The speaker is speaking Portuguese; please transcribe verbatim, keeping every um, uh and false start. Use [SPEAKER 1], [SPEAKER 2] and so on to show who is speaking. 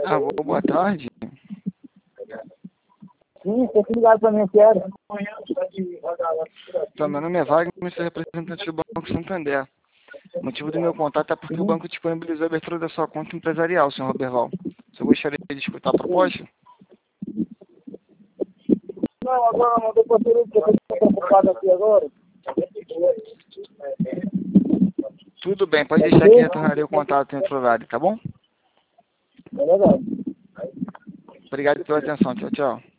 [SPEAKER 1] Ah, boa tarde.
[SPEAKER 2] Sim, você tem ligado para mim, quero.
[SPEAKER 1] Então, meu nome é Wagner, sou representante do Banco Santander. O motivo do meu contato é porque o banco disponibilizou a abertura da sua conta empresarial, senhor Roberval. Você gostaria de escutar a proposta?
[SPEAKER 2] Não, agora não, depois eu estou preocupado aqui agora.
[SPEAKER 1] Tudo bem, pode deixar que retornarei o contato em outro horário, tá bom?
[SPEAKER 2] É legal.
[SPEAKER 1] Obrigado pela atenção. Tchau, tchau.